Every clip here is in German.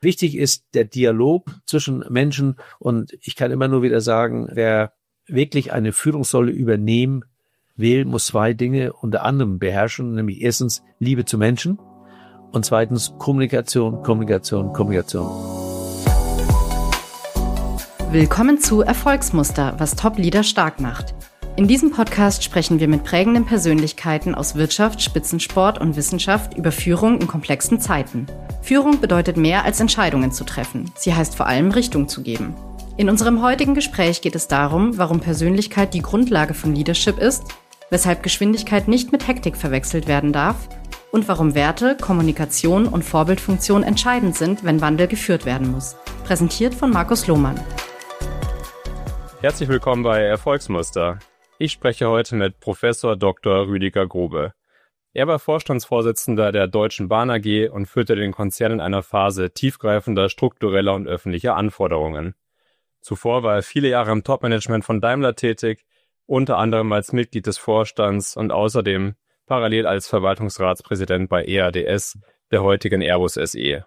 Wichtig ist der Dialog zwischen Menschen und ich kann immer nur wieder sagen, wer wirklich eine Führungsrolle übernehmen will, muss zwei Dinge unter anderem beherrschen, nämlich erstens Liebe zu Menschen und zweitens Kommunikation. Willkommen zu Erfolgsmuster, was Top-Leader stark macht. In diesem Podcast sprechen wir mit prägenden Persönlichkeiten aus Wirtschaft, Spitzensport und Wissenschaft über Führung in komplexen Zeiten. Führung bedeutet mehr als Entscheidungen zu treffen. Sie heißt vor allem Richtung zu geben. In unserem heutigen Gespräch geht es darum, warum Persönlichkeit die Grundlage von Leadership ist, weshalb Geschwindigkeit nicht mit Hektik verwechselt werden darf und warum Werte, Kommunikation und Vorbildfunktion entscheidend sind, wenn Wandel geführt werden muss. Präsentiert von Markus Lohmann. Herzlich willkommen bei Erfolgsmuster. Ich spreche heute mit Professor Dr. Rüdiger Grube. Er war Vorstandsvorsitzender der Deutschen Bahn AG und führte den Konzern in einer Phase tiefgreifender struktureller und öffentlicher Anforderungen. Zuvor war er viele Jahre im Topmanagement von Daimler tätig, unter anderem als Mitglied des Vorstands und außerdem parallel als Verwaltungsratspräsident bei EADS, der heutigen Airbus SE.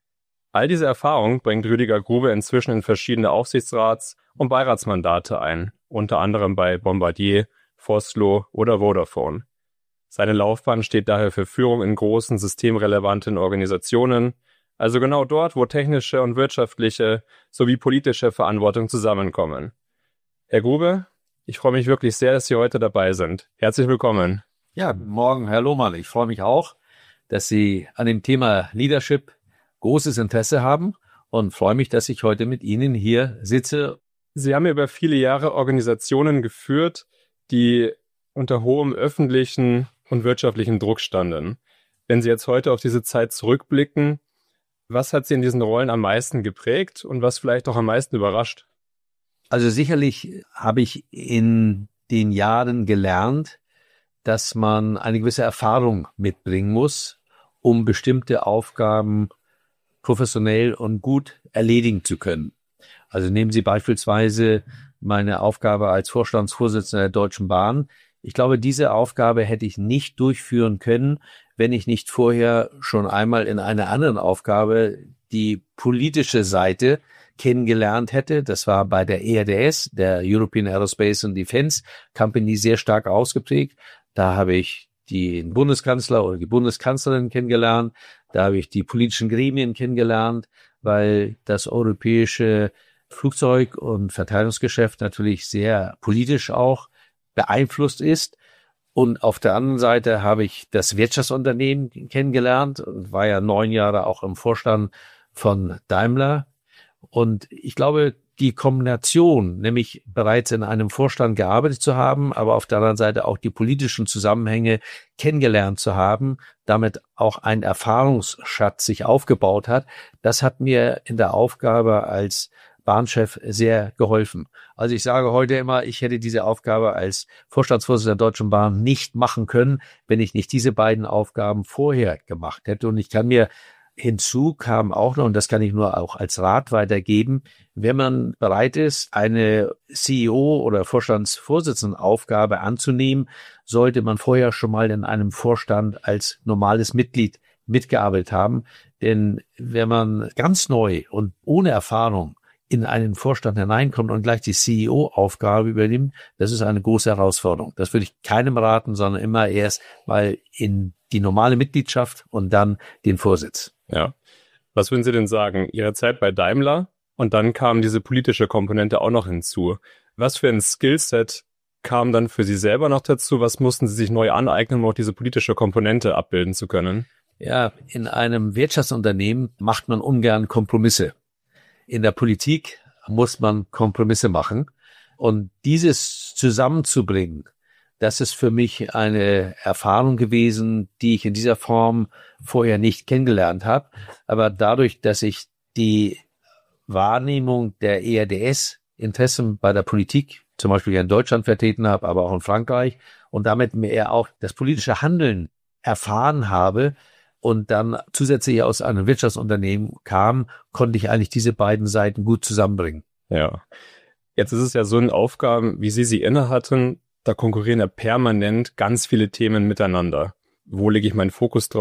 All diese Erfahrung bringt Rüdiger Grube inzwischen in verschiedene Aufsichtsrats- und Beiratsmandate ein, unter anderem bei Bombardier, Vossloh oder Vodafone. Seine Laufbahn steht daher für Führung in großen, systemrelevanten Organisationen, also genau dort, wo technische und wirtschaftliche sowie politische Verantwortung zusammenkommen. Herr Grube, ich freue mich wirklich sehr, dass Sie heute dabei sind. Herzlich willkommen. Ja, guten Morgen, Herr Lohmann. Ich freue mich auch, dass Sie an dem Thema Leadership großes Interesse haben und freue mich, dass ich heute mit Ihnen hier sitze. Sie haben über viele Jahre Organisationen geführt, die unter hohem öffentlichen und wirtschaftlichen Druck standen. Wenn Sie jetzt heute auf diese Zeit zurückblicken, was hat Sie in diesen Rollen am meisten geprägt und was vielleicht auch am meisten überrascht? Also sicherlich habe ich in den Jahren gelernt, dass man eine gewisse Erfahrung mitbringen muss, um bestimmte Aufgaben professionell und gut erledigen zu können. Also nehmen Sie beispielsweise meine Aufgabe als Vorstandsvorsitzender der Deutschen Bahn. Ich glaube, diese Aufgabe hätte ich nicht durchführen können, wenn ich nicht vorher schon einmal in einer anderen Aufgabe die politische Seite kennengelernt hätte. Das war bei der EADS, der European Aerospace and Defense Company, sehr stark ausgeprägt. Da habe ich den Bundeskanzler oder die Bundeskanzlerin kennengelernt. Da habe ich die politischen Gremien kennengelernt, weil das europäische Flugzeug- und Verteidigungsgeschäft natürlich sehr politisch auch beeinflusst ist. Und auf der anderen Seite habe ich das Wirtschaftsunternehmen kennengelernt und war ja 9 Jahre auch im Vorstand von Daimler. Und ich glaube, die Kombination, nämlich bereits in einem Vorstand gearbeitet zu haben, aber auf der anderen Seite auch die politischen Zusammenhänge kennengelernt zu haben, damit auch ein Erfahrungsschatz sich aufgebaut hat, das hat mir in der Aufgabe als Bahnchef sehr geholfen. Also ich sage heute immer, ich hätte diese Aufgabe als Vorstandsvorsitzender der Deutschen Bahn nicht machen können, wenn ich nicht diese beiden Aufgaben vorher gemacht hätte. Und ich kann mir hinzu kam auch noch, und das kann ich nur auch als Rat weitergeben, wenn man bereit ist, eine CEO- oder Vorstandsvorsitzendenaufgabe anzunehmen, sollte man vorher schon mal in einem Vorstand als normales Mitglied mitgearbeitet haben. Denn wenn man ganz neu und ohne Erfahrung in einen Vorstand hineinkommt und gleich die CEO-Aufgabe übernimmt, das ist eine große Herausforderung. Das würde ich keinem raten, sondern immer erst mal in die normale Mitgliedschaft und dann den Vorsitz. Ja. Was würden Sie denn sagen? Ihre Zeit bei Daimler und dann kam diese politische Komponente auch noch hinzu. Was für ein Skillset kam dann für Sie selber noch dazu? Was mussten Sie sich neu aneignen, um auch diese politische Komponente abbilden zu können? Ja, in einem Wirtschaftsunternehmen macht man ungern Kompromisse. In der Politik muss man Kompromisse machen. Und dieses zusammenzubringen, das ist für mich eine Erfahrung gewesen, die ich in dieser Form vorher nicht kennengelernt habe. Aber dadurch, dass ich die Wahrnehmung der EADS-Interessen bei der Politik, zum Beispiel hier in Deutschland vertreten habe, aber auch in Frankreich, und damit mir auch das politische Handeln erfahren habe und dann zusätzlich aus einem Wirtschaftsunternehmen kam, konnte ich eigentlich diese beiden Seiten gut zusammenbringen. Ja, jetzt ist es ja so in Aufgaben, wie Sie inne hatten, da konkurrieren ja permanent ganz viele Themen miteinander. Wo lege ich meinen Fokus drauf?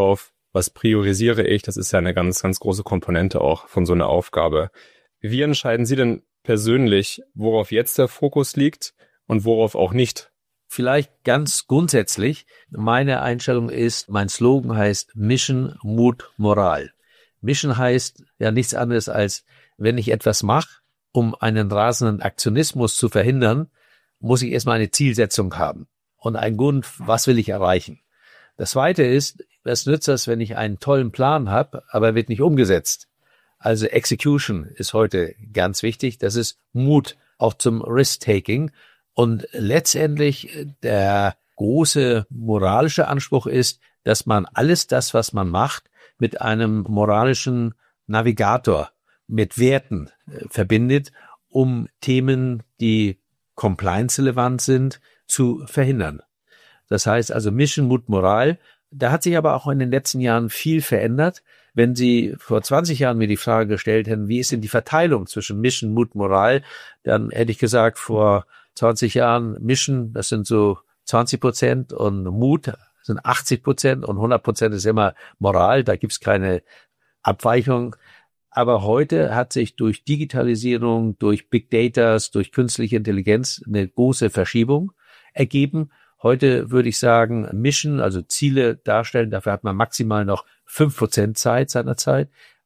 Was priorisiere ich? Das ist ja eine ganz, ganz große Komponente auch von so einer Aufgabe. Wie entscheiden Sie denn persönlich, worauf jetzt der Fokus liegt und worauf auch nicht? Vielleicht ganz grundsätzlich, meine Einstellung ist, mein Slogan heißt Mission, Mut, Moral. Mission heißt ja nichts anderes als, wenn ich etwas mache, um einen rasenden Aktionismus zu verhindern, muss ich erstmal eine Zielsetzung haben und einen Grund, was will ich erreichen. Das Zweite ist, was nützt das, wenn ich einen tollen Plan habe, aber er wird nicht umgesetzt? Also Execution ist heute ganz wichtig. Das ist Mut auch zum Risk-Taking. Und letztendlich der große moralische Anspruch ist, dass man alles das, was man macht, mit einem moralischen Navigator, mit Werten verbindet, um Themen, die compliance-relevant sind, zu verhindern. Das heißt also Mission, Mut, Moral. Da hat sich aber auch in den letzten Jahren viel verändert. Wenn Sie vor 20 Jahren mir die Frage gestellt hätten, wie ist denn die Verteilung zwischen Mission, Mut, Moral, dann hätte ich gesagt, vor 20 Jahren Mission, das sind so 20% und Mut sind 80% und 100% ist immer Moral, da gibt's keine Abweichung. Aber heute hat sich durch Digitalisierung, durch Big Data, durch künstliche Intelligenz eine große Verschiebung ergeben. Heute würde ich sagen, Mission, also Ziele darstellen, dafür hat man maximal noch 5% Zeit seiner Zeit.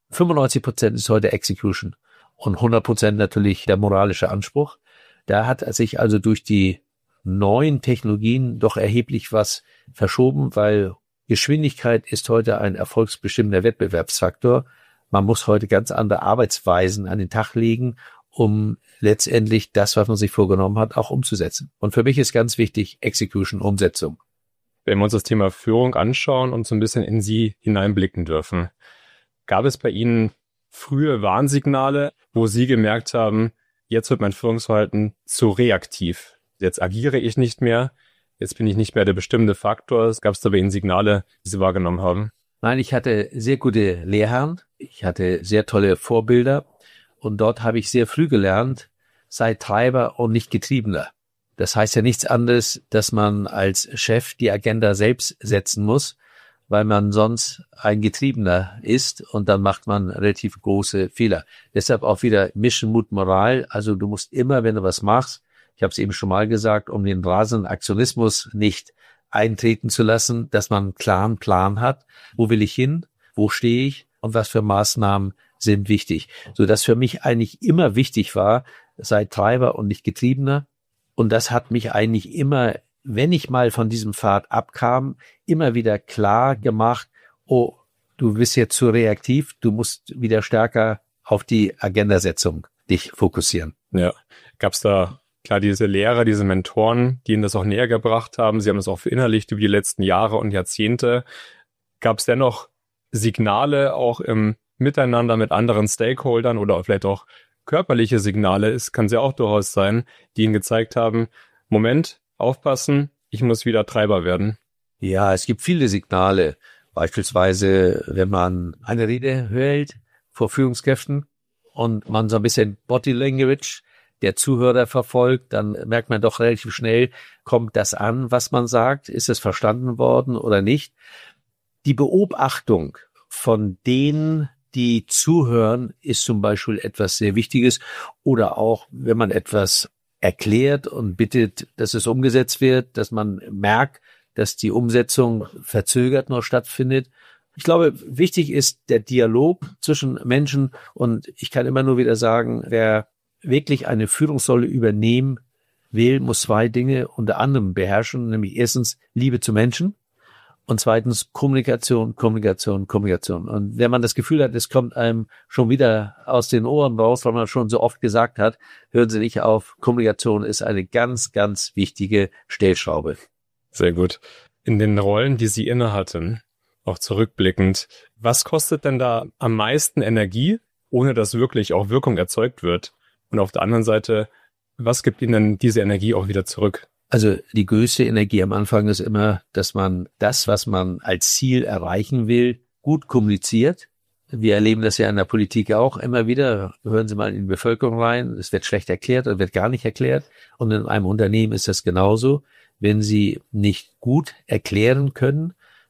95% ist heute Execution und 100% natürlich der moralische Anspruch. Da hat sich also durch die neuen Technologien doch erheblich was verschoben, weil Geschwindigkeit ist heute ein erfolgsbestimmender Wettbewerbsfaktor. Man muss heute ganz andere Arbeitsweisen an den Tag legen, um letztendlich das, was man sich vorgenommen hat, auch umzusetzen. Und für mich ist ganz wichtig Execution, Umsetzung. Wenn wir uns das Thema Führung anschauen und so ein bisschen in Sie hineinblicken dürfen, gab es bei Ihnen frühe Warnsignale, wo Sie gemerkt haben, jetzt wird mein Führungsverhalten zu reaktiv. Jetzt agiere ich nicht mehr. Jetzt bin ich nicht mehr der bestimmende Faktor. Gab es da bei Ihnen Signale, die Sie wahrgenommen haben? Nein, ich hatte sehr gute Lehrherren. Ich hatte sehr tolle Vorbilder. Und dort habe ich sehr früh gelernt, sei Treiber und nicht Getriebener. Das heißt ja nichts anderes, dass man als Chef die Agenda selbst setzen muss, weil man sonst ein Getriebener ist und dann macht man relativ große Fehler. Deshalb auch wieder Mission, Mut, Moral. Also du musst immer, wenn du was machst, ich habe es eben schon mal gesagt, um den rasenden Aktionismus nicht eintreten zu lassen, dass man einen klaren Plan hat. Wo will ich hin? Wo stehe ich? Und was für Maßnahmen sind wichtig? So dass für mich eigentlich immer wichtig war, sei Treiber und nicht Getriebener. Und das hat mich eigentlich immer, wenn ich mal von diesem Pfad abkam, immer wieder klar gemacht, oh, du bist jetzt zu reaktiv, du musst wieder stärker auf die Agendasetzung dich fokussieren. Ja, gab's da klar diese Lehrer, diese Mentoren, die Ihnen das auch näher gebracht haben? Sie haben das auch verinnerlicht über die letzten Jahre und Jahrzehnte. Gab's dennoch Signale auch im Miteinander mit anderen Stakeholdern oder vielleicht auch körperliche Signale, es kann ja auch durchaus sein, die Ihnen gezeigt haben, Moment, aufpassen, ich muss wieder Treiber werden? Ja, es gibt viele Signale. Beispielsweise, wenn man eine Rede hält vor Führungskräften und man so ein bisschen Body Language der Zuhörer verfolgt, dann merkt man doch relativ schnell, kommt das an, was man sagt? Ist es verstanden worden oder nicht? Die Beobachtung von denen, die zuhören, ist zum Beispiel etwas sehr Wichtiges. Oder auch, wenn man etwas erklärt und bittet, dass es umgesetzt wird, dass man merkt, dass die Umsetzung verzögert noch stattfindet. Ich glaube, wichtig ist der Dialog zwischen Menschen. Und ich kann immer nur wieder sagen, wer wirklich eine Führungsrolle übernehmen will, muss zwei Dinge unter anderem beherrschen, nämlich erstens Liebe zu Menschen. Und zweitens Kommunikation. Und wenn man das Gefühl hat, es kommt einem schon wieder aus den Ohren raus, weil man schon so oft gesagt hat, hören Sie nicht auf. Kommunikation ist eine ganz, ganz wichtige Stellschraube. Sehr gut. In den Rollen, die Sie inne hatten, auch zurückblickend, was kostet denn da am meisten Energie, ohne dass wirklich auch Wirkung erzeugt wird? Und auf der anderen Seite, was gibt Ihnen denn diese Energie auch wieder zurück? Also die größte Energie am Anfang ist immer, dass man das, was man als Ziel erreichen will, gut kommuniziert. Wir erleben das ja in der Politik auch immer wieder. Hören Sie mal in die Bevölkerung rein. Es wird schlecht erklärt oder wird gar nicht erklärt. Und in einem Unternehmen ist das genauso. Wenn Sie nicht gut erklären können,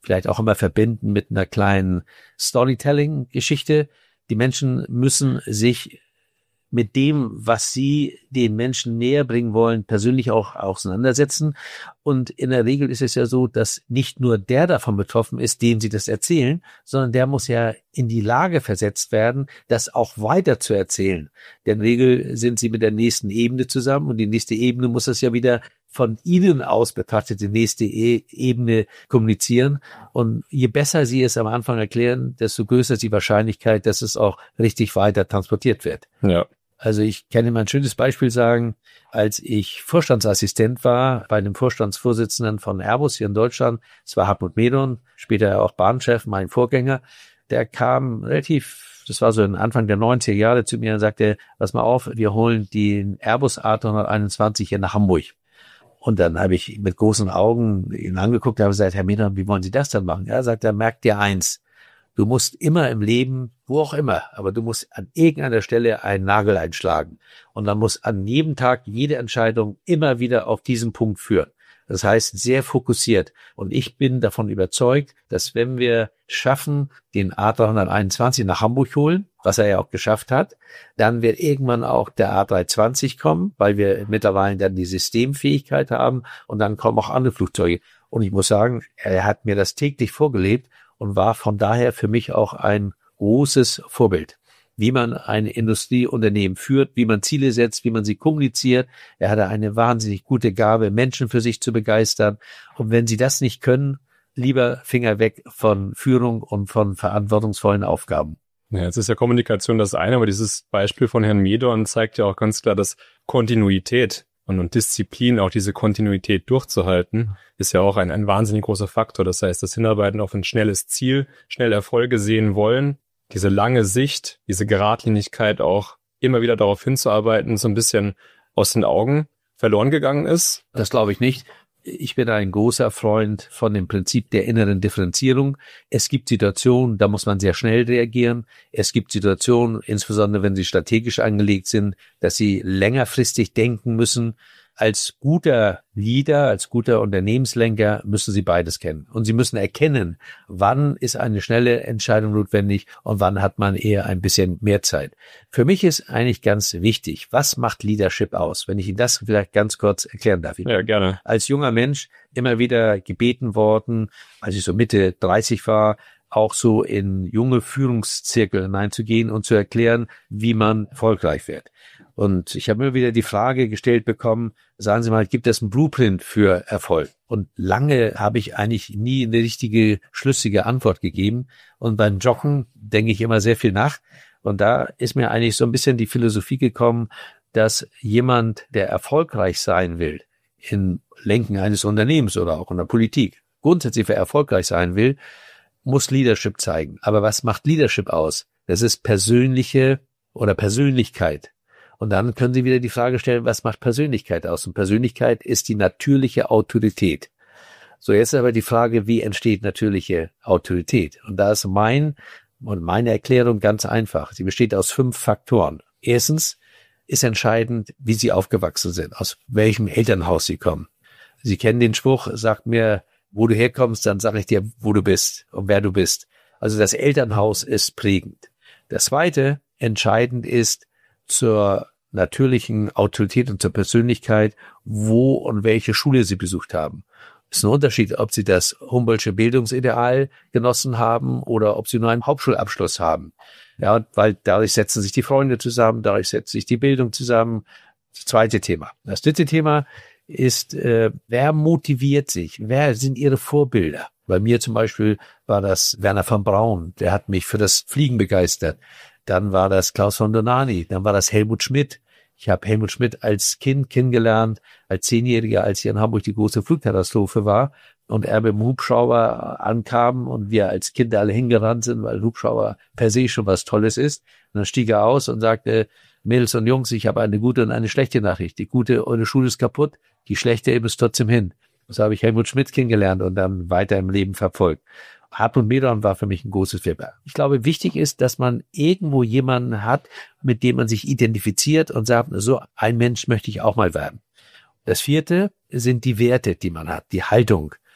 vielleicht auch immer verbinden mit einer kleinen Storytelling-Geschichte. Die Menschen müssen sich mit dem, was sie den Menschen näher bringen wollen, persönlich auch auseinandersetzen. Und in der Regel ist es ja so, dass nicht nur der davon betroffen ist, dem sie das erzählen, sondern der muss ja in die Lage versetzt werden, das auch weiter zu erzählen. Denn in der Regel sind sie mit der nächsten Ebene zusammen und die nächste Ebene muss das ja wieder von ihnen aus betrachtet, die nächste Ebene kommunizieren. Und je besser sie es am Anfang erklären, desto größer ist die Wahrscheinlichkeit, dass es auch richtig weiter transportiert wird. Ja. Also ich kann Ihnen mal ein schönes Beispiel sagen. Als ich Vorstandsassistent war bei einem Vorstandsvorsitzenden von Airbus hier in Deutschland, das war Hartmut Medon, später auch Bahnchef, mein Vorgänger, der kam das war so Anfang der 90er Jahre zu mir und sagte, pass mal auf, wir holen den Airbus A321 hier nach Hamburg. Und dann habe ich mit großen Augen ihn angeguckt und habe gesagt, Herr Medon, wie wollen Sie das dann machen? Er sagt, merk dir eins, du musst immer im Leben, wo auch immer, aber du musst an irgendeiner Stelle einen Nagel einschlagen. Und dann muss an jedem Tag jede Entscheidung immer wieder auf diesen Punkt führen. Das heißt, sehr fokussiert. Und ich bin davon überzeugt, dass wenn wir schaffen, den A321 nach Hamburg holen, was er ja auch geschafft hat, dann wird irgendwann auch der A320 kommen, weil wir mittlerweile dann die Systemfähigkeit haben und dann kommen auch andere Flugzeuge. Und ich muss sagen, er hat mir das täglich vorgelebt und war von daher für mich auch ein großes Vorbild, wie man ein Industrieunternehmen führt, wie man Ziele setzt, wie man sie kommuniziert. Er hatte eine wahnsinnig gute Gabe, Menschen für sich zu begeistern. Und wenn Sie das nicht können, lieber Finger weg von Führung und von verantwortungsvollen Aufgaben. Ja, jetzt ist ja Kommunikation das eine, aber dieses Beispiel von Herrn Medon zeigt ja auch ganz klar, dass Kontinuität und Disziplin, auch diese Kontinuität durchzuhalten, ist ja auch ein wahnsinnig großer Faktor. Das heißt, das Hinarbeiten auf ein schnelles Ziel, schnell Erfolge sehen wollen, diese lange Sicht, diese Geradlinigkeit auch immer wieder darauf hinzuarbeiten, so ein bisschen aus den Augen verloren gegangen ist? Das glaube ich nicht. Ich bin ein großer Freund von dem Prinzip der inneren Differenzierung. Es gibt Situationen, da muss man sehr schnell reagieren. Es gibt Situationen, insbesondere wenn sie strategisch angelegt sind, dass sie längerfristig denken müssen. Als guter Leader, als guter Unternehmenslenker müssen Sie beides kennen. Und Sie müssen erkennen, wann ist eine schnelle Entscheidung notwendig und wann hat man eher ein bisschen mehr Zeit. Für mich ist eigentlich ganz wichtig, was macht Leadership aus? Wenn ich Ihnen das vielleicht ganz kurz erklären darf. Ja, gerne. Als junger Mensch immer wieder gebeten worden, als ich so Mitte 30 war, auch so in junge Führungszirkel hineinzugehen und zu erklären, wie man erfolgreich wird. Und ich habe immer wieder die Frage gestellt bekommen, sagen Sie mal, gibt es einen Blueprint für Erfolg? Und lange habe ich eigentlich nie eine richtige, schlüssige Antwort gegeben. Und beim Joggen denke ich immer sehr viel nach. Und da ist mir eigentlich so ein bisschen die Philosophie gekommen, dass jemand, der erfolgreich sein will, im Lenken eines Unternehmens oder auch in der Politik, grundsätzlich erfolgreich sein will, muss Leadership zeigen. Aber was macht Leadership aus? Das ist persönliche oder Persönlichkeit. Und dann können Sie wieder die Frage stellen, was macht Persönlichkeit aus? Und Persönlichkeit ist die natürliche Autorität. So, jetzt aber die Frage, wie entsteht natürliche Autorität? Und da ist meine Erklärung ganz einfach. Sie besteht aus 5 Faktoren. Erstens ist entscheidend, wie Sie aufgewachsen sind, aus welchem Elternhaus Sie kommen. Sie kennen den Spruch, sagt mir, wo du herkommst, dann sage ich dir, wo du bist und wer du bist. Also das Elternhaus ist prägend. Das Zweite, entscheidend ist zur natürlichen Autorität und zur Persönlichkeit, wo und welche Schule Sie besucht haben. Es ist ein Unterschied, ob Sie das Humboldtsche Bildungsideal genossen haben oder ob Sie nur einen Hauptschulabschluss haben. Ja, weil dadurch setzen sich die Freunde zusammen, dadurch setzt sich die Bildung zusammen. Das zweite Thema. Das dritte Thema ist, wer motiviert sich? Wer sind Ihre Vorbilder? Bei mir zum Beispiel war das Wernher von Braun, der hat mich für das Fliegen begeistert. Dann war das Klaus von Donani, dann war das Helmut Schmidt. Ich habe Helmut Schmidt als Kind kennengelernt, als 10-Jähriger, als hier in Hamburg die große Flugkatastrophe war und er mit dem Hubschrauber ankam und wir als Kinder alle hingerannt sind, weil Hubschrauber per se schon was Tolles ist. Und dann stieg er aus und sagte, Mädels und Jungs, ich habe eine gute und eine schlechte Nachricht. Die gute, eure Schule ist kaputt, die schlechte, ihr müsst trotzdem hin. So habe ich Helmut Schmidt kennengelernt und dann weiter im Leben verfolgt. Hartmut Medon war für mich ein großes Vorbild. Ich glaube, wichtig ist, dass man irgendwo jemanden hat, mit dem man sich identifiziert und sagt, so ein Mensch möchte ich auch mal werden. Das vierte sind die Werte, die man hat, die Haltung.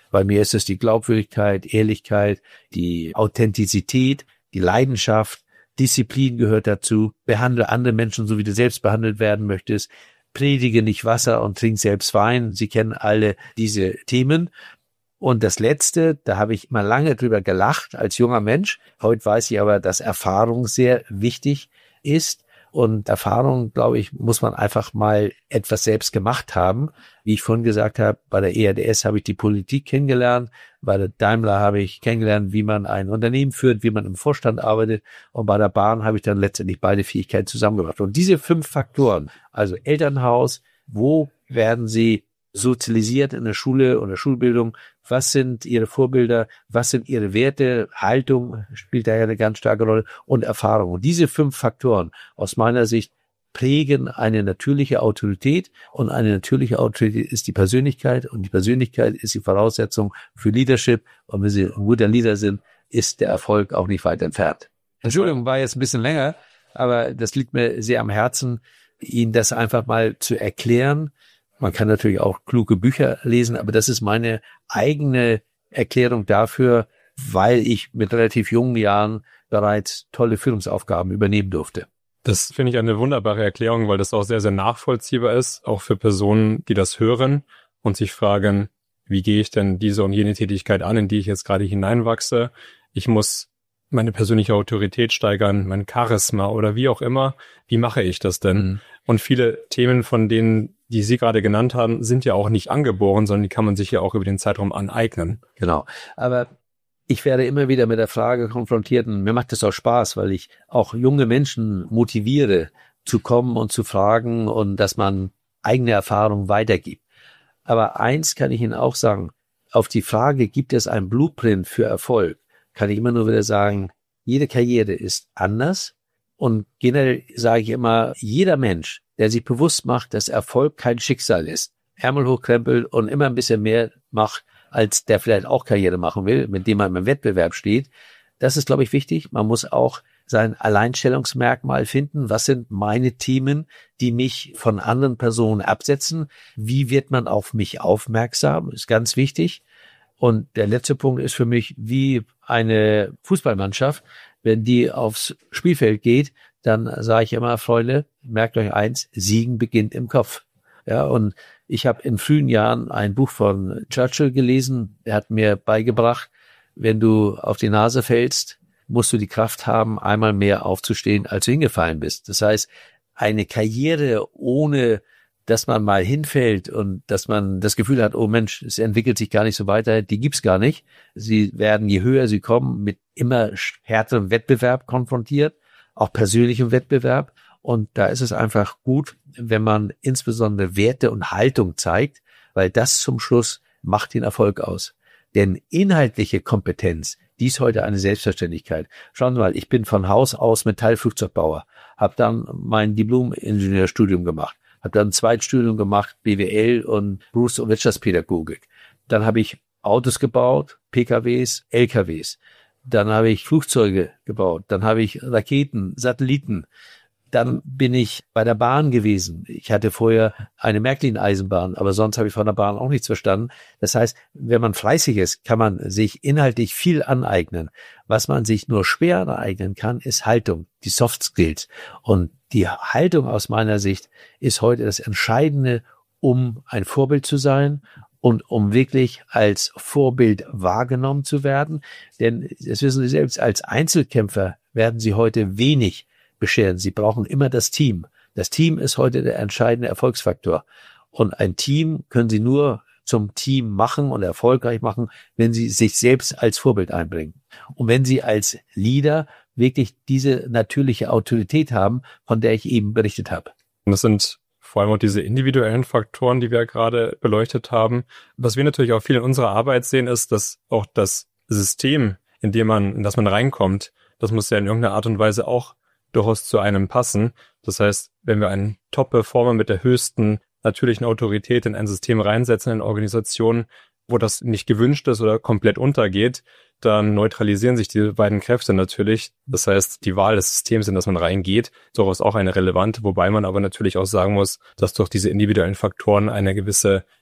Bei mir ist es die Glaubwürdigkeit, Ehrlichkeit, die Authentizität, die Leidenschaft, Disziplin gehört dazu. Behandle andere Menschen so, wie du selbst behandelt werden möchtest. Predige nicht Wasser und trink selbst Wein. Sie kennen alle diese Themen. Und das Letzte, da habe ich mal lange drüber gelacht als junger Mensch. Heute weiß ich aber, dass Erfahrung sehr wichtig ist. Und Erfahrung, glaube ich, muss man einfach mal etwas selbst gemacht haben. Wie ich vorhin gesagt habe, bei der ERDS habe ich die Politik kennengelernt. Bei der Daimler habe ich kennengelernt, wie man ein Unternehmen führt, wie man im Vorstand arbeitet. Und bei der Bahn habe ich dann letztendlich beide Fähigkeiten zusammengebracht. Und diese 5 Faktoren, also Elternhaus, wo werden Sie sozialisiert in der Schule oder Schulbildung? Was sind Ihre Vorbilder? Was sind Ihre Werte? Haltung spielt da ja eine ganz starke Rolle und Erfahrung. Und diese 5 Faktoren aus meiner Sicht prägen eine natürliche Autorität und eine natürliche Autorität ist die Persönlichkeit und die Persönlichkeit ist die Voraussetzung für Leadership und wenn Sie ein guter Leader sind, ist der Erfolg auch nicht weit entfernt. Entschuldigung, war jetzt ein bisschen länger, aber das liegt mir sehr am Herzen, Ihnen das einfach mal zu erklären. Man kann natürlich auch kluge Bücher lesen, aber das ist meine eigene Erklärung dafür, weil ich mit relativ jungen Jahren bereits tolle Führungsaufgaben übernehmen durfte. Das finde ich eine wunderbare Erklärung, weil das auch sehr, sehr nachvollziehbar ist, auch für Personen, die das hören und sich fragen, wie gehe ich denn diese und jene Tätigkeit an, in die ich jetzt gerade hineinwachse? Ich muss meine persönliche Autorität steigern, mein Charisma oder wie auch immer. Wie mache ich das denn? Mhm. Und viele Themen von denen, die Sie gerade genannt haben, sind ja auch nicht angeboren, sondern die kann man sich ja auch über den Zeitraum aneignen. Genau. Aber ich werde immer wieder mit der Frage konfrontiert und mir macht das auch Spaß, weil ich auch junge Menschen motiviere, zu kommen und zu fragen und dass man eigene Erfahrungen weitergibt. Aber eins kann ich Ihnen auch sagen, auf die Frage, gibt es einen Blueprint für Erfolg, kann ich immer nur wieder sagen, jede Karriere ist anders und generell sage ich immer, jeder Mensch, der sich bewusst macht, dass Erfolg kein Schicksal ist, Ärmel hochkrempelt und immer ein bisschen mehr macht, als der vielleicht auch Karriere machen will, mit dem man im Wettbewerb steht. Das ist, glaube ich, wichtig. Man muss auch sein Alleinstellungsmerkmal finden. Was sind meine Themen, die mich von anderen Personen absetzen? Wie wird man auf mich aufmerksam? Ist ganz wichtig. Und der letzte Punkt ist für mich wie eine Fußballmannschaft. Wenn die aufs Spielfeld geht, dann sage ich immer, Freunde, merkt euch eins, Siegen beginnt im Kopf. Ja, und ich habe in frühen Jahren ein Buch von Churchill gelesen. Er hat mir beigebracht, wenn du auf die Nase fällst, musst du die Kraft haben, einmal mehr aufzustehen, als du hingefallen bist. Das heißt, eine Karriere ohne, dass man mal hinfällt und dass man das Gefühl hat, oh Mensch, es entwickelt sich gar nicht so weiter, die gibt's gar nicht. Sie werden, je höher sie kommen, mit immer härterem Wettbewerb konfrontiert, auch persönlichem Wettbewerb. Und da ist es einfach gut, wenn man insbesondere Werte und Haltung zeigt, weil das zum Schluss macht den Erfolg aus. Denn inhaltliche Kompetenz, die ist heute eine Selbstverständlichkeit. Schauen Sie mal, ich bin von Haus aus Metallflugzeugbauer, habe dann mein Diplom-Ingenieurstudium gemacht, habe dann ein Zweitstudium gemacht, BWL und Berufs- und Wirtschaftspädagogik. Dann habe ich Autos gebaut, PKWs, LKWs. Dann habe ich Flugzeuge gebaut, dann habe ich Raketen, Satelliten. Dann bin ich bei der Bahn gewesen. Ich hatte vorher eine Märklin-Eisenbahn, aber sonst habe ich von der Bahn auch nichts verstanden. Das heißt, wenn man fleißig ist, kann man sich inhaltlich viel aneignen. Was man sich nur schwer aneignen kann, ist Haltung, die Soft Skills. Und die Haltung aus meiner Sicht ist heute das Entscheidende, um ein Vorbild zu sein und um wirklich als Vorbild wahrgenommen zu werden. Denn, das wissen Sie selbst, als Einzelkämpfer werden Sie heute wenig bescheren. Sie brauchen immer das Team. Das Team ist heute der entscheidende Erfolgsfaktor. Und ein Team können Sie nur zum Team machen und erfolgreich machen, wenn Sie sich selbst als Vorbild einbringen. Und wenn Sie als Leader wirklich diese natürliche Autorität haben, von der ich eben berichtet habe. Und das sind vor allem auch diese individuellen Faktoren, die wir gerade beleuchtet haben. Was wir natürlich auch viel in unserer Arbeit sehen, ist, dass auch das System, in das man reinkommt, das muss ja in irgendeiner Art und Weise auch durchaus zu einem passen. Das heißt, wenn wir einen Top-Performer mit der höchsten natürlichen Autorität in ein System reinsetzen, in eine Organisation, wo das nicht gewünscht ist oder komplett untergeht, dann neutralisieren sich die beiden Kräfte natürlich. Das heißt, die Wahl des Systems, in das man reingeht, ist durchaus auch eine relevante, wobei man aber natürlich auch sagen muss, dass durch diese individuellen Faktoren eine gewisse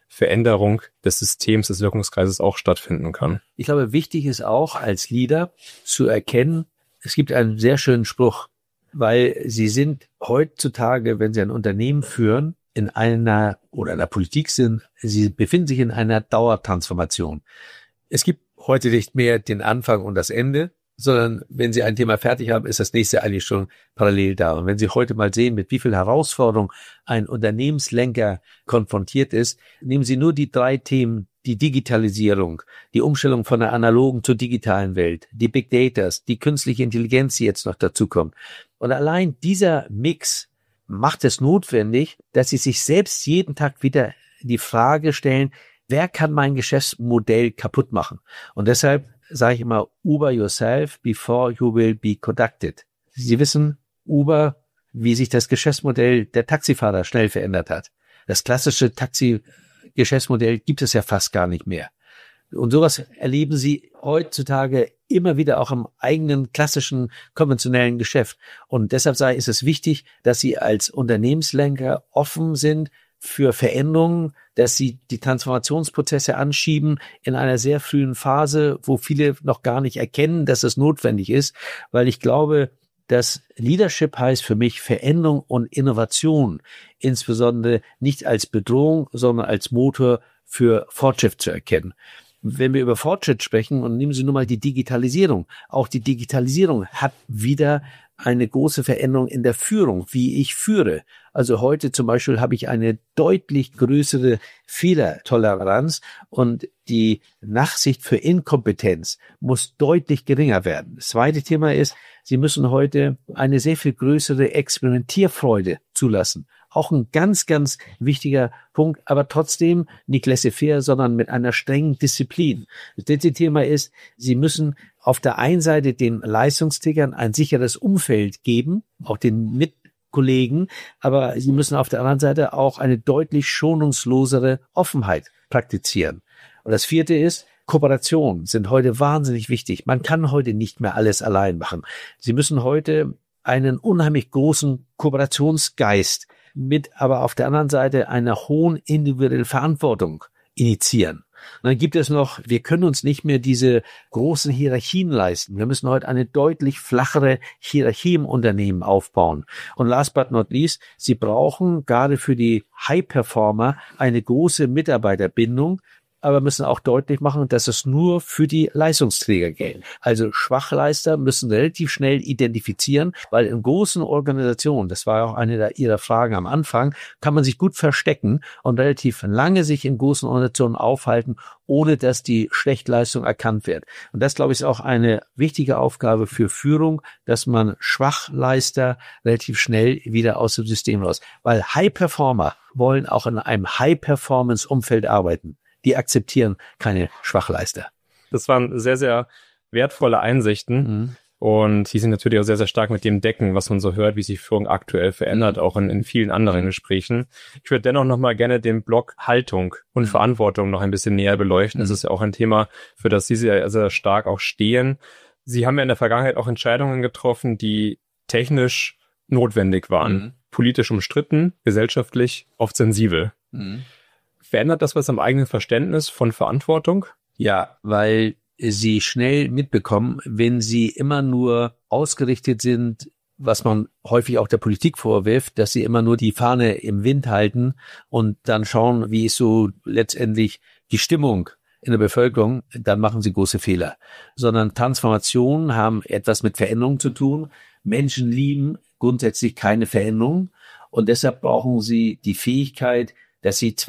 Veränderung des Systems, des Wirkungskreises auch stattfinden kann. Ich glaube, wichtig ist auch als Leader zu erkennen, es gibt einen sehr schönen Spruch, weil Sie sind heutzutage, wenn Sie ein Unternehmen führen, in einer Politik sind, Sie befinden sich in einer Dauertransformation. Es gibt heute nicht mehr den Anfang und das Ende, sondern wenn Sie ein Thema fertig haben, ist das nächste eigentlich schon parallel da. Und wenn Sie heute mal sehen, mit wie viel Herausforderung ein Unternehmenslenker konfrontiert ist, nehmen Sie nur die 3 Themen, die Digitalisierung, die Umstellung von der analogen zur digitalen Welt, die Big Datas, die künstliche Intelligenz, die jetzt noch dazukommt. Und allein dieser Mix macht es notwendig, dass Sie sich selbst jeden Tag wieder die Frage stellen, wer kann mein Geschäftsmodell kaputt machen? Und deshalb sage ich immer, Uber yourself before you will be conducted. Sie wissen, Uber, wie sich das Geschäftsmodell der Taxifahrer schnell verändert hat. Das klassische Taxi-Geschäftsmodell gibt es ja fast gar nicht mehr. Und sowas erleben Sie heutzutage immer wieder auch im eigenen klassischen konventionellen Geschäft. Und deshalb ist es wichtig, dass Sie als Unternehmenslenker offen sind für Veränderungen, dass Sie die Transformationsprozesse anschieben in einer sehr frühen Phase, wo viele noch gar nicht erkennen, dass es notwendig ist, weil ich glaube, dass Leadership heißt für mich Veränderung und Innovation, insbesondere nicht als Bedrohung, sondern als Motor für Fortschritt zu erkennen. Wenn wir über Fortschritt sprechen, und nehmen Sie nur mal die Digitalisierung. Auch die Digitalisierung hat wieder eine große Veränderung in der Führung, wie ich führe. Also heute zum Beispiel habe ich eine deutlich größere Fehlertoleranz und die Nachsicht für Inkompetenz muss deutlich geringer werden. Das zweite Thema ist, Sie müssen heute eine sehr viel größere Experimentierfreude zulassen. Auch ein ganz, ganz wichtiger Punkt, aber trotzdem nicht laissez-faire, sondern mit einer strengen Disziplin. Das dritte Thema ist, Sie müssen auf der einen Seite den Leistungsträgern ein sicheres Umfeld geben, auch den Mitkollegen, aber Sie müssen auf der anderen Seite auch eine deutlich schonungslosere Offenheit praktizieren. Und das vierte ist, Kooperationen sind heute wahnsinnig wichtig. Man kann heute nicht mehr alles allein machen. Sie müssen heute einen unheimlich großen Kooperationsgeist mit aber auf der anderen Seite einer hohen individuellen Verantwortung initiieren. Und dann gibt es noch, wir können uns nicht mehr diese großen Hierarchien leisten. Wir müssen heute eine deutlich flachere Hierarchie im Unternehmen aufbauen. Und last but not least, Sie brauchen gerade für die High-Performer eine große Mitarbeiterbindung, aber müssen auch deutlich machen, dass es nur für die Leistungsträger gilt. Also Schwachleister müssen relativ schnell identifizieren, weil in großen Organisationen, das war auch eine Ihrer Fragen am Anfang, kann man sich gut verstecken und relativ lange sich in großen Organisationen aufhalten, ohne dass die Schlechtleistung erkannt wird. Und das, glaube ich, ist auch eine wichtige Aufgabe für Führung, dass man Schwachleister relativ schnell wieder aus dem System raus. Weil High-Performer wollen auch in einem High-Performance-Umfeld arbeiten. Die akzeptieren keine Schwachleister. Das waren sehr, sehr wertvolle Einsichten. Und die sind natürlich auch sehr, sehr stark mit dem decken, was man so hört, wie sich Führung aktuell verändert, auch in vielen anderen Gesprächen. Ich würde dennoch noch mal gerne den Block Haltung und Verantwortung noch ein bisschen näher beleuchten. Das ist ja auch ein Thema, für das Sie sehr, sehr stark auch stehen. Sie haben ja in der Vergangenheit auch Entscheidungen getroffen, die technisch notwendig waren, politisch umstritten, gesellschaftlich oft sensibel. Verändert das was am eigenen Verständnis von Verantwortung? Ja, weil Sie schnell mitbekommen, wenn Sie immer nur ausgerichtet sind, was man häufig auch der Politik vorwirft, dass sie immer nur die Fahne im Wind halten und dann schauen, wie ist so letztendlich die Stimmung in der Bevölkerung, dann machen sie große Fehler. Sondern Transformationen haben etwas mit Veränderung zu tun. Menschen lieben grundsätzlich keine Veränderung und deshalb brauchen sie die Fähigkeit, dass sie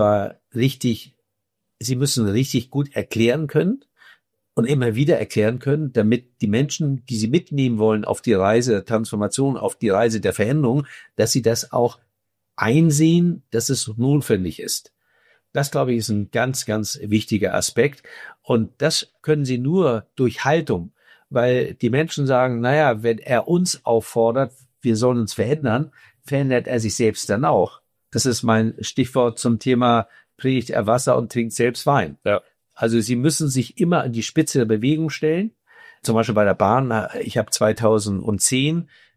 sie müssen richtig gut erklären können und immer wieder erklären können, damit die Menschen, die sie mitnehmen wollen auf die Reise der Transformation, auf die Reise der Veränderung, dass sie das auch einsehen, dass es notwendig ist. Das, glaube ich, ist ein ganz, ganz wichtiger Aspekt. Und das können sie nur durch Haltung, weil die Menschen sagen, naja, wenn er uns auffordert, wir sollen uns verändern, verändert er sich selbst dann auch. Das ist mein Stichwort zum Thema predigt er Wasser und trinkt selbst Wein. Ja. Also sie müssen sich immer an die Spitze der Bewegung stellen. Zum Beispiel bei der Bahn. Ich habe 2010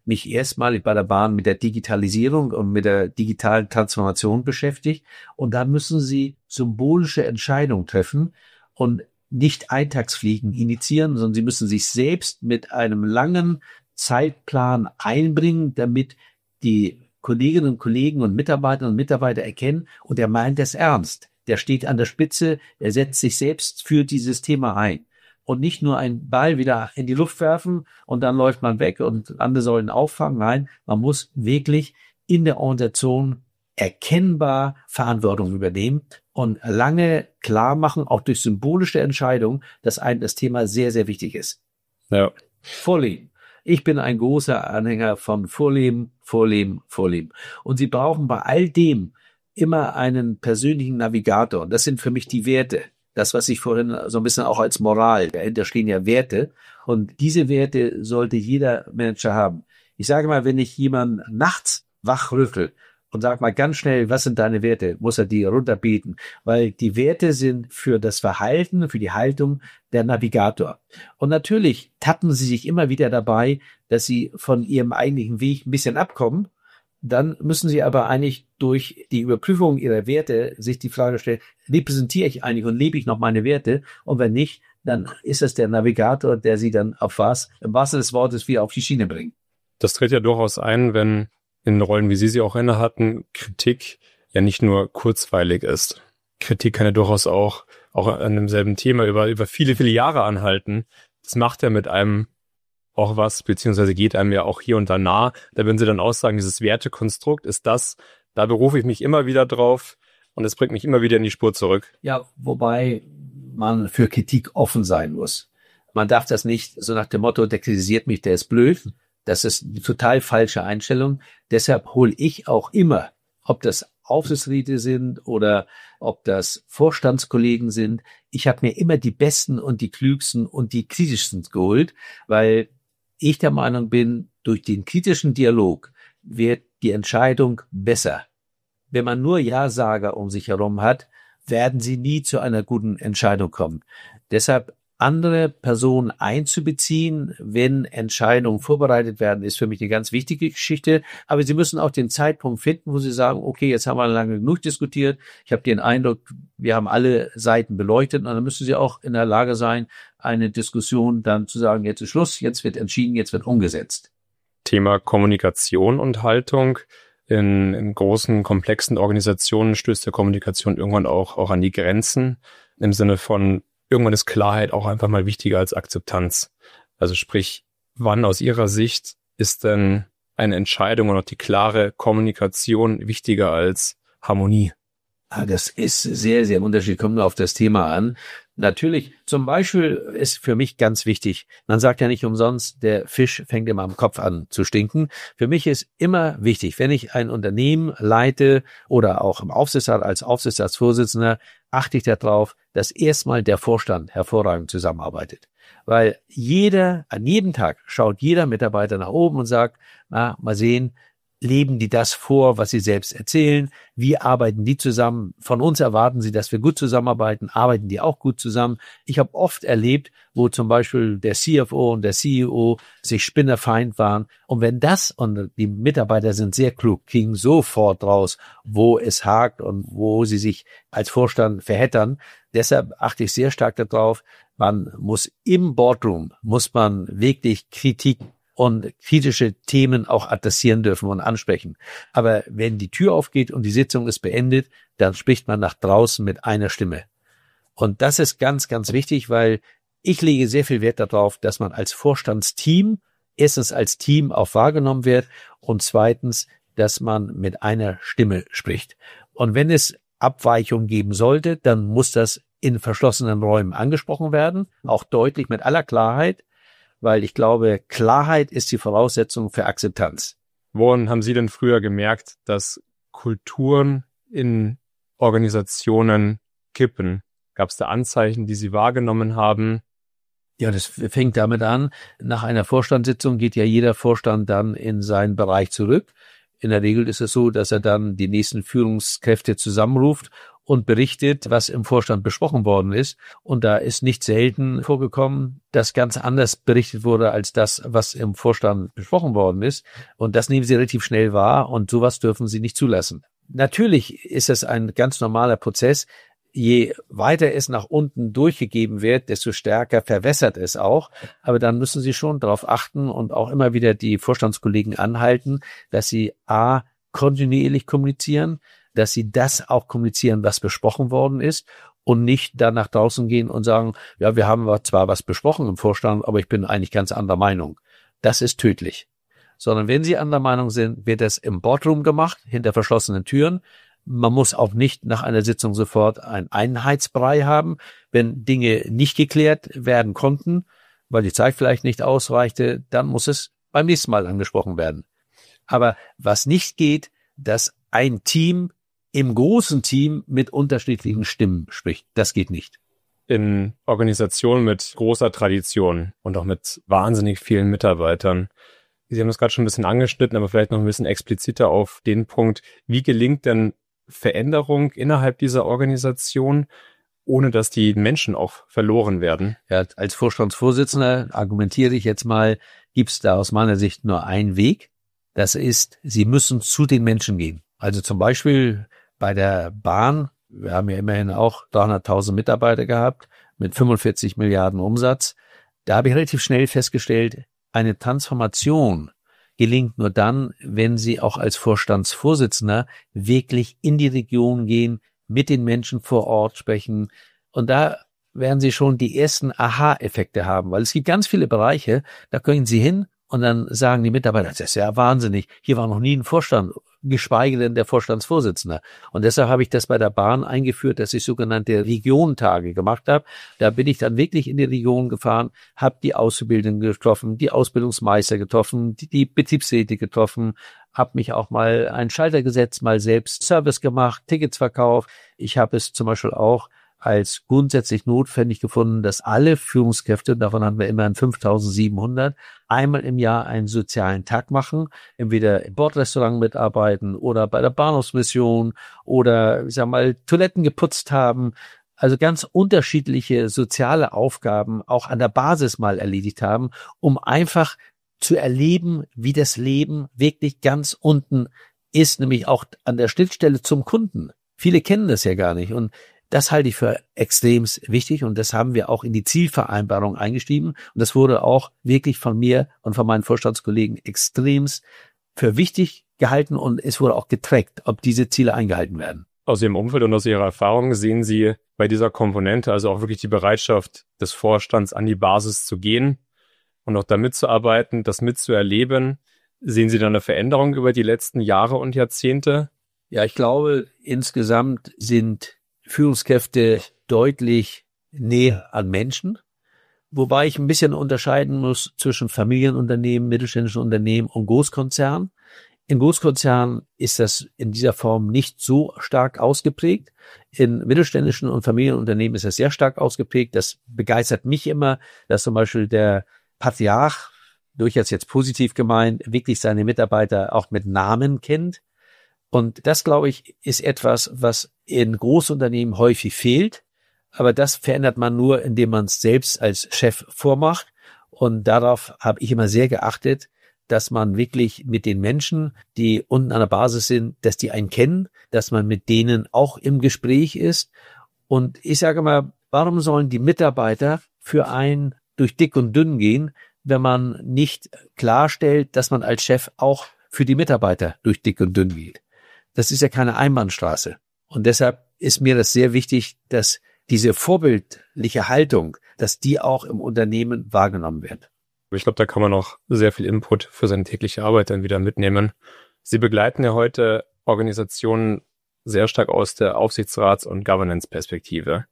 mich erstmal bei der Bahn mit der Digitalisierung und mit der digitalen Transformation beschäftigt. Und da müssen sie symbolische Entscheidungen treffen und nicht Eintagsfliegen initiieren, sondern sie müssen sich selbst mit einem langen Zeitplan einbringen, damit die Kolleginnen und Kollegen und Mitarbeiterinnen und Mitarbeiter erkennen, und er meint es ernst. Der steht an der Spitze, er setzt sich selbst für dieses Thema ein. Und nicht nur einen Ball wieder in die Luft werfen und dann läuft man weg und andere sollen auffangen. Nein, man muss wirklich in der Organisation erkennbar Verantwortung übernehmen und lange klar machen, auch durch symbolische Entscheidungen, dass einem das Thema sehr, sehr wichtig ist. Ja. Vorleben. Ich bin ein großer Anhänger von Vorleben, Vorleben, Vorleben. Und Sie brauchen bei all dem immer einen persönlichen Navigator. Und das sind für mich die Werte. Das, was ich vorhin so ein bisschen auch als Moral, dahinter stehen ja Werte. Und diese Werte sollte jeder Manager haben. Ich sage mal, wenn ich jemanden nachts wachrüttel und sag mal ganz schnell, was sind deine Werte, muss er die runterbeten. Weil die Werte sind für das Verhalten, für die Haltung der Navigator. Und natürlich tappen sie sich immer wieder dabei, dass sie von ihrem eigentlichen Weg ein bisschen abkommen. Dann müssen sie aber eigentlich durch die Überprüfung ihrer Werte sich die Frage stellen, repräsentiere ich eigentlich und lebe ich noch meine Werte? Und wenn nicht, dann ist es der Navigator, der sie dann auf was, im wahrsten Sinne des Wortes, wieder auf die Schiene bringt. Das tritt ja durchaus ein, wenn in Rollen, wie Sie auch inne hatten, Kritik ja nicht nur kurzweilig ist. Kritik kann ja durchaus auch an demselben Thema über viele, viele Jahre anhalten. Das macht ja mit einem auch was, beziehungsweise geht einem ja auch hier und da nah. Da würden Sie dann auch sagen, dieses Wertekonstrukt ist das, da berufe ich mich immer wieder drauf und es bringt mich immer wieder in die Spur zurück. Ja, wobei man für Kritik offen sein muss. Man darf das nicht so nach dem Motto, der kritisiert mich, der ist blöd. Das ist eine total falsche Einstellung. Deshalb hole ich auch immer, ob das Aufsichtsräte sind oder ob das Vorstandskollegen sind, ich habe mir immer die Besten und die Klügsten und die Kritischsten geholt, weil ich der Meinung bin, durch den kritischen Dialog wird die Entscheidung besser. Wenn man nur Ja-Sager um sich herum hat, werden sie nie zu einer guten Entscheidung kommen. Deshalb andere Personen einzubeziehen, wenn Entscheidungen vorbereitet werden, ist für mich eine ganz wichtige Geschichte. Aber Sie müssen auch den Zeitpunkt finden, wo Sie sagen, okay, jetzt haben wir lange genug diskutiert. Ich habe den Eindruck, wir haben alle Seiten beleuchtet. Und dann müssen Sie auch in der Lage sein, eine Diskussion dann zu sagen, jetzt ist Schluss, jetzt wird entschieden, jetzt wird umgesetzt. Thema Kommunikation und Haltung. In großen, komplexen Organisationen stößt der Kommunikation irgendwann auch an die Grenzen. Im Sinne von, irgendwann ist Klarheit auch einfach mal wichtiger als Akzeptanz. Also sprich, wann aus Ihrer Sicht ist denn eine Entscheidung und auch die klare Kommunikation wichtiger als Harmonie? Das ist sehr, sehr unterschiedlich. Kommt nur auf das Thema an. Natürlich, zum Beispiel ist für mich ganz wichtig, man sagt ja nicht umsonst, der Fisch fängt immer am Kopf an zu stinken. Für mich ist immer wichtig, wenn ich ein Unternehmen leite oder auch im Aufsichtsrat als Aufsichtsratsvorsitzender, achte ich darauf, dass erstmal der Vorstand hervorragend zusammenarbeitet. Weil an jedem Tag schaut jeder Mitarbeiter nach oben und sagt, mal sehen, leben die das vor, was sie selbst erzählen? Wie arbeiten die zusammen? Von uns erwarten sie, dass wir gut zusammenarbeiten. Arbeiten die auch gut zusammen? Ich habe oft erlebt, wo zum Beispiel der CFO und der CEO sich spinnefeind waren. Und wenn das, und die Mitarbeiter sind sehr klug, kriegen sofort raus, wo es hakt und wo sie sich als Vorstand verheddern. Deshalb achte ich sehr stark darauf, man muss im Boardroom, muss man wirklich Kritik und kritische Themen auch adressieren dürfen und ansprechen. Aber wenn die Tür aufgeht und die Sitzung ist beendet, dann spricht man nach draußen mit einer Stimme. Und das ist ganz, ganz wichtig, weil ich lege sehr viel Wert darauf, dass man als Vorstandsteam, erstens als Team auch wahrgenommen wird und zweitens, dass man mit einer Stimme spricht. Und wenn es Abweichungen geben sollte, dann muss das in verschlossenen Räumen angesprochen werden, auch deutlich mit aller Klarheit, weil ich glaube, Klarheit ist die Voraussetzung für Akzeptanz. Woran haben Sie denn früher gemerkt, dass Kulturen in Organisationen kippen? Gab es da Anzeichen, die Sie wahrgenommen haben? Ja, das fängt damit an, nach einer Vorstandssitzung geht ja jeder Vorstand dann in seinen Bereich zurück. In der Regel ist es so, dass er dann die nächsten Führungskräfte zusammenruft und berichtet, was im Vorstand besprochen worden ist. Und da ist nicht selten vorgekommen, dass ganz anders berichtet wurde als das, was im Vorstand besprochen worden ist. Und das nehmen Sie relativ schnell wahr und sowas dürfen Sie nicht zulassen. Natürlich ist es ein ganz normaler Prozess. Je weiter es nach unten durchgegeben wird, desto stärker verwässert es auch. Aber dann müssen Sie schon darauf achten und auch immer wieder die Vorstandskollegen anhalten, dass sie kontinuierlich kommunizieren, dass sie das auch kommunizieren, was besprochen worden ist und nicht dann nach draußen gehen und sagen, ja, wir haben zwar was besprochen im Vorstand, aber ich bin eigentlich ganz anderer Meinung. Das ist tödlich. Sondern wenn Sie anderer Meinung sind, wird das im Boardroom gemacht, hinter verschlossenen Türen. Man muss auch nicht nach einer Sitzung sofort einen Einheitsbrei haben, wenn Dinge nicht geklärt werden konnten, weil die Zeit vielleicht nicht ausreichte, dann muss es beim nächsten Mal angesprochen werden. Aber was nicht geht, dass ein Team im großen Team mit unterschiedlichen Stimmen spricht. Das geht nicht. In Organisationen mit großer Tradition und auch mit wahnsinnig vielen Mitarbeitern. Sie haben das gerade schon ein bisschen angeschnitten, aber vielleicht noch ein bisschen expliziter auf den Punkt, wie gelingt denn Veränderung innerhalb dieser Organisation, ohne dass die Menschen auch verloren werden? Ja, als Vorstandsvorsitzender argumentiere ich jetzt mal, gibt es da aus meiner Sicht nur einen Weg. Das ist, Sie müssen zu den Menschen gehen. Also zum Beispiel bei der Bahn, wir haben ja immerhin auch 300.000 Mitarbeiter gehabt mit 45 Milliarden Umsatz. Da habe ich relativ schnell festgestellt, eine Transformation gelingt nur dann, wenn Sie auch als Vorstandsvorsitzender wirklich in die Region gehen, mit den Menschen vor Ort sprechen. Und da werden Sie schon die ersten Aha-Effekte haben, weil es gibt ganz viele Bereiche, da können Sie hin und dann sagen die Mitarbeiter, das ist ja wahnsinnig, hier war noch nie ein Vorstand, geschweige denn der Vorstandsvorsitzende. Und deshalb habe ich das bei der Bahn eingeführt, dass ich sogenannte Regionentage gemacht habe. Da bin ich dann wirklich in die Region gefahren, habe die Auszubildenden getroffen, die Ausbildungsmeister getroffen, die Betriebsräte getroffen, habe mich auch mal einen Schalter gesetzt, mal selbst Service gemacht, Tickets verkauft. Ich habe es zum Beispiel auch als grundsätzlich notwendig gefunden, dass alle Führungskräfte, davon haben wir immerhin 5.700, einmal im Jahr einen sozialen Tag machen, entweder im Bordrestaurant mitarbeiten oder bei der Bahnhofsmission oder, ich sag mal, Toiletten geputzt haben. Also ganz unterschiedliche soziale Aufgaben auch an der Basis mal erledigt haben, um einfach zu erleben, wie das Leben wirklich ganz unten ist, nämlich auch an der Schnittstelle zum Kunden. Viele kennen das ja gar nicht und das halte ich für extrem wichtig und das haben wir auch in die Zielvereinbarung eingeschrieben und das wurde auch wirklich von mir und von meinen Vorstandskollegen extremst für wichtig gehalten und es wurde auch getrackt, ob diese Ziele eingehalten werden. Aus Ihrem Umfeld und aus Ihrer Erfahrung sehen Sie bei dieser Komponente also auch wirklich die Bereitschaft des Vorstands an die Basis zu gehen und auch da mitzuarbeiten, das mitzuerleben. Sehen Sie da eine Veränderung über die letzten Jahre und Jahrzehnte? Ja, ich glaube, insgesamt sind Führungskräfte deutlich näher an Menschen, wobei ich ein bisschen unterscheiden muss zwischen Familienunternehmen, mittelständischen Unternehmen und Großkonzernen. In Großkonzernen ist das in dieser Form nicht so stark ausgeprägt. In mittelständischen und Familienunternehmen ist das sehr stark ausgeprägt. Das begeistert mich immer, dass zum Beispiel der Patriarch, durchaus jetzt positiv gemeint, wirklich seine Mitarbeiter auch mit Namen kennt. Und das, glaube ich, ist etwas, was in Großunternehmen häufig fehlt. Aber das verändert man nur, indem man es selbst als Chef vormacht. Und darauf habe ich immer sehr geachtet, dass man wirklich mit den Menschen, die unten an der Basis sind, dass die einen kennen, dass man mit denen auch im Gespräch ist. Und ich sage mal, warum sollen die Mitarbeiter für einen durch dick und dünn gehen, wenn man nicht klarstellt, dass man als Chef auch für die Mitarbeiter durch dick und dünn geht? Das ist ja keine Einbahnstraße. Und deshalb ist mir das sehr wichtig, dass diese vorbildliche Haltung, dass die auch im Unternehmen wahrgenommen wird. Ich glaube, da kann man auch sehr viel Input für seine tägliche Arbeit dann wieder mitnehmen. Sie begleiten ja heute Organisationen sehr stark aus der Aufsichtsrats- und Governance-Perspektive.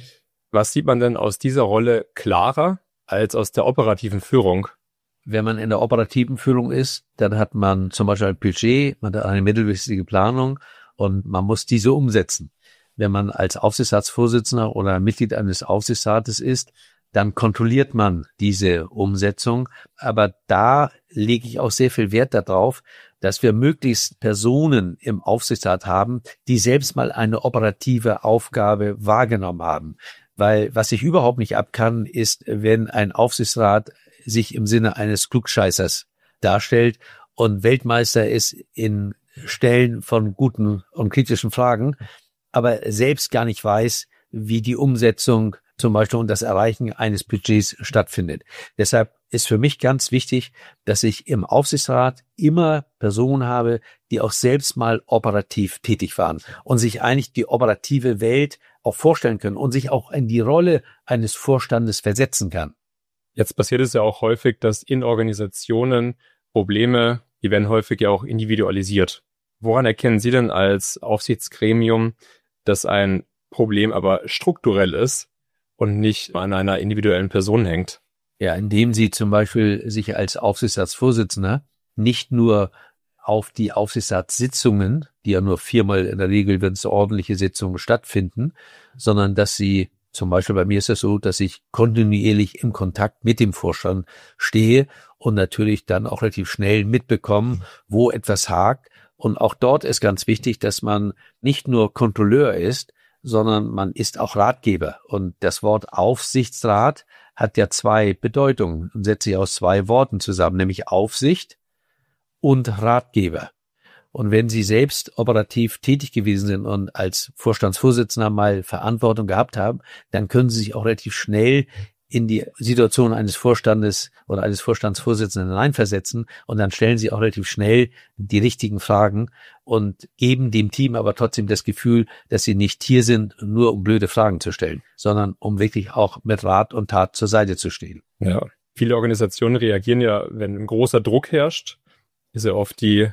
Was sieht man denn aus dieser Rolle klarer als aus der operativen Führung? Wenn man in der operativen Führung ist, dann hat man zum Beispiel ein Budget, man hat eine mittelfristige Planung und man muss diese umsetzen. Wenn man als Aufsichtsratsvorsitzender oder Mitglied eines Aufsichtsrates ist, dann kontrolliert man diese Umsetzung. Aber da lege ich auch sehr viel Wert darauf, dass wir möglichst Personen im Aufsichtsrat haben, die selbst mal eine operative Aufgabe wahrgenommen haben. Weil was ich überhaupt nicht ab kann, ist, wenn ein Aufsichtsrat sich im Sinne eines Klugscheißers darstellt und Weltmeister ist in Stellen von guten und kritischen Fragen, aber selbst gar nicht weiß, wie die Umsetzung zum Beispiel und das Erreichen eines Budgets stattfindet. Deshalb ist für mich ganz wichtig, dass ich im Aufsichtsrat immer Personen habe, die auch selbst mal operativ tätig waren und sich eigentlich die operative Welt auch vorstellen können und sich auch in die Rolle eines Vorstandes versetzen kann. Jetzt passiert es ja auch häufig, dass in Organisationen Probleme, die werden häufig ja auch individualisiert. Woran erkennen Sie denn als Aufsichtsgremium, dass ein Problem aber strukturell ist und nicht an einer individuellen Person hängt? Ja, indem Sie zum Beispiel sich als Aufsichtsratsvorsitzender nicht nur auf die Aufsichtsratssitzungen, die ja nur 4-mal in der Regel, wenn es ordentliche Sitzungen stattfinden, sondern dass Sie, zum Beispiel bei mir ist es so, dass ich kontinuierlich im Kontakt mit dem Vorstand stehe und natürlich dann auch relativ schnell mitbekomme, wo etwas hakt. Und auch dort ist ganz wichtig, dass man nicht nur Kontrolleur ist, sondern man ist auch Ratgeber. Und das Wort Aufsichtsrat hat ja 2 Bedeutungen und setzt sich aus 2 Worten zusammen, nämlich Aufsicht und Ratgeber. Und wenn Sie selbst operativ tätig gewesen sind und als Vorstandsvorsitzender mal Verantwortung gehabt haben, dann können Sie sich auch relativ schnell in die Situation eines Vorstandes oder eines Vorstandsvorsitzenden hineinversetzen und dann stellen Sie auch relativ schnell die richtigen Fragen und geben dem Team aber trotzdem das Gefühl, dass Sie nicht hier sind, nur um blöde Fragen zu stellen, sondern um wirklich auch mit Rat und Tat zur Seite zu stehen. Ja, viele Organisationen reagieren ja, wenn ein großer Druck herrscht, ist ja oft die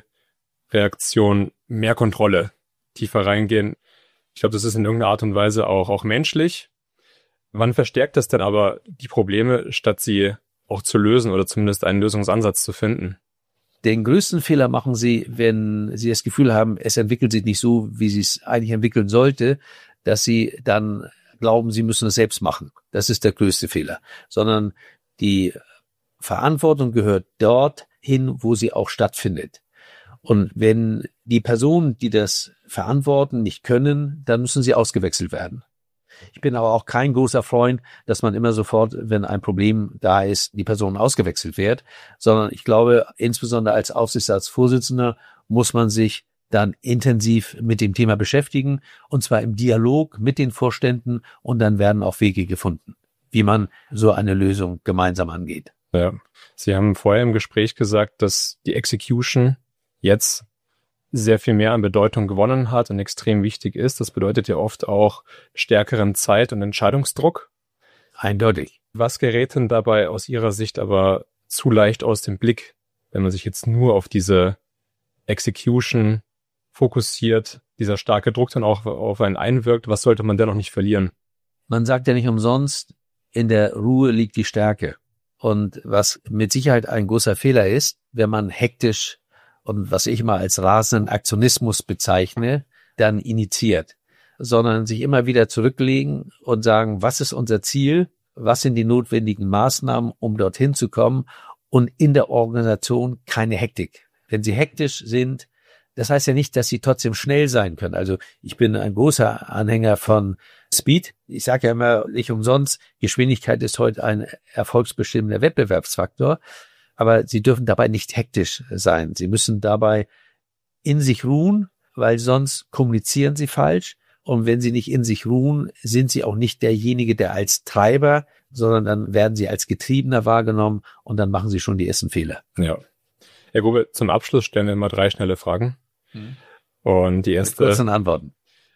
Reaktion mehr Kontrolle, tiefer reingehen. Ich glaube, das ist in irgendeiner Art und Weise auch menschlich. Wann verstärkt das denn aber die Probleme, statt sie auch zu lösen oder zumindest einen Lösungsansatz zu finden? Den größten Fehler machen Sie, wenn Sie das Gefühl haben, es entwickelt sich nicht so, wie Sie es eigentlich entwickeln sollte, dass Sie dann glauben, Sie müssen es selbst machen. Das ist der größte Fehler. Sondern die Verantwortung gehört dort hin, wo sie auch stattfindet. Und wenn die Personen, die das verantworten, nicht können, dann müssen sie ausgewechselt werden. Ich bin aber auch kein großer Freund, dass man immer sofort, wenn ein Problem da ist, die Person ausgewechselt wird, sondern ich glaube, insbesondere als Aufsichtsratsvorsitzender muss man sich dann intensiv mit dem Thema beschäftigen, und zwar im Dialog mit den Vorständen, und dann werden auch Wege gefunden, wie man so eine Lösung gemeinsam angeht. Ja, Sie haben vorher im Gespräch gesagt, dass die Execution jetzt sehr viel mehr an Bedeutung gewonnen hat und extrem wichtig ist. Das bedeutet ja oft auch stärkeren Zeit- und Entscheidungsdruck. Eindeutig. Was gerät denn dabei aus Ihrer Sicht aber zu leicht aus dem Blick, wenn man sich jetzt nur auf diese Execution fokussiert, dieser starke Druck dann auch auf einen einwirkt? Was sollte man dennoch nicht verlieren? Man sagt ja nicht umsonst, in der Ruhe liegt die Stärke. Und was mit Sicherheit ein großer Fehler ist, wenn man hektisch und was ich mal als rasenden Aktionismus bezeichne, dann initiiert, sondern sich immer wieder zurücklegen und sagen, was ist unser Ziel, was sind die notwendigen Maßnahmen, um dorthin zu kommen, und in der Organisation keine Hektik. Wenn Sie hektisch sind, das heißt ja nicht, dass Sie trotzdem schnell sein können. Also ich bin ein großer Anhänger von Speed. Ich sage ja immer nicht umsonst, Geschwindigkeit ist heute ein erfolgsbestimmender Wettbewerbsfaktor. Aber Sie dürfen dabei nicht hektisch sein. Sie müssen dabei in sich ruhen, weil sonst kommunizieren Sie falsch. Und wenn Sie nicht in sich ruhen, sind Sie auch nicht derjenige, der als Treiber, sondern dann werden Sie als Getriebener wahrgenommen und dann machen Sie schon die ersten Fehler. Ja. Herr Grube, zum Abschluss stellen wir mal 3 schnelle Fragen. Und die erste... Kurze Antworten.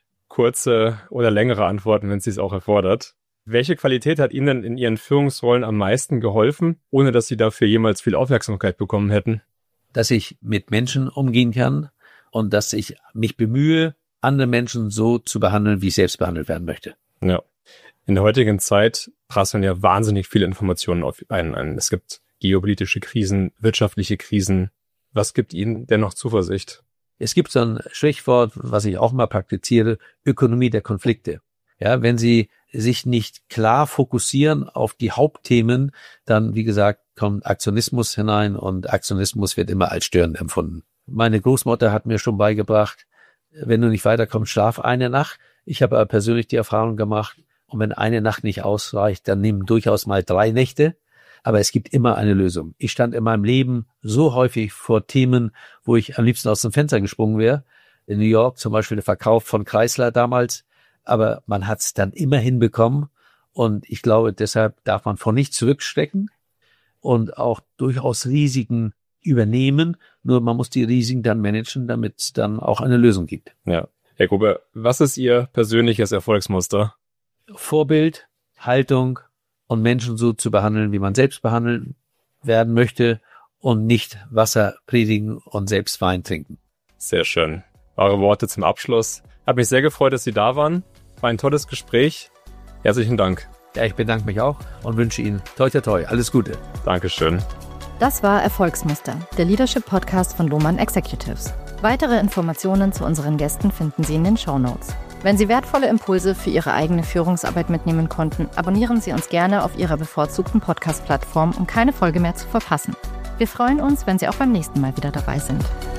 Kurze oder längere Antworten, wenn es dies auch erfordert. Welche Qualität hat Ihnen in Ihren Führungsrollen am meisten geholfen, ohne dass Sie dafür jemals viel Aufmerksamkeit bekommen hätten? Dass ich mit Menschen umgehen kann und dass ich mich bemühe, andere Menschen so zu behandeln, wie ich selbst behandelt werden möchte. Ja. In der heutigen Zeit prasseln ja wahnsinnig viele Informationen auf einen ein. Es gibt geopolitische Krisen, wirtschaftliche Krisen. Was gibt Ihnen denn noch Zuversicht? Es gibt so ein Sprichwort, was ich auch mal praktiziere, Ökonomie der Konflikte. Ja, wenn Sie sich nicht klar fokussieren auf die Hauptthemen, dann, wie gesagt, kommt Aktionismus hinein und Aktionismus wird immer als störend empfunden. Meine Großmutter hat mir schon beigebracht, wenn du nicht weiterkommst, schlaf eine Nacht. Ich habe aber persönlich die Erfahrung gemacht, und wenn eine Nacht nicht ausreicht, dann nimm durchaus mal 3 Nächte. Aber es gibt immer eine Lösung. Ich stand in meinem Leben so häufig vor Themen, wo ich am liebsten aus dem Fenster gesprungen wäre. In New York zum Beispiel der Verkauf von Chrysler damals. Aber man hat es dann immer hinbekommen. Und ich glaube, deshalb darf man vor nichts zurückstecken und auch durchaus Risiken übernehmen. Nur man muss die Risiken dann managen, damit es dann auch eine Lösung gibt. Ja. Herr Grube, was ist Ihr persönliches Erfolgsmuster? Vorbild, Haltung und Menschen so zu behandeln, wie man selbst behandelt werden möchte und nicht Wasser predigen und selbst Wein trinken. Sehr schön. Wahre Worte zum Abschluss. Hat mich sehr gefreut, dass Sie da waren. War ein tolles Gespräch. Herzlichen Dank. Ja, ich bedanke mich auch und wünsche Ihnen toi toi toi, alles Gute. Dankeschön. Das war Erfolgsmuster, der Leadership-Podcast von Lohmann Executives. Weitere Informationen zu unseren Gästen finden Sie in den Shownotes. Wenn Sie wertvolle Impulse für Ihre eigene Führungsarbeit mitnehmen konnten, abonnieren Sie uns gerne auf Ihrer bevorzugten Podcast-Plattform, um keine Folge mehr zu verpassen. Wir freuen uns, wenn Sie auch beim nächsten Mal wieder dabei sind.